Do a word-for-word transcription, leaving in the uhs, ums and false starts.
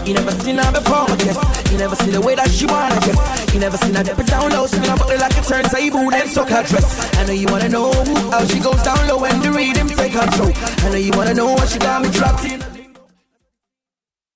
You never seen her before, I guess. You never see the way that she wanna guess. You never seen her dip it down low, spin her body like a turntable, then suck her dress. I know you wanna know how she goes down low when the rhythm take control. I know you wanna know what she got me trapped in.